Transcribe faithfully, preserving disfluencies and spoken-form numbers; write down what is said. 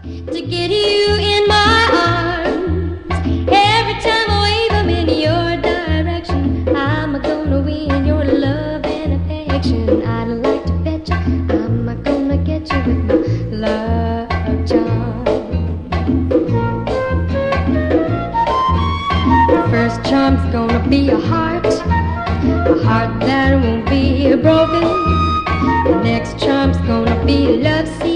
to get you in my arms. Every time I wave them in your direction, I'm gonna win your love and affection. I'd like to bet you I'm gonna get you with my love charm. The first charm's gonna be a heart, a heart that won't be broken. The next charm's gonna be love.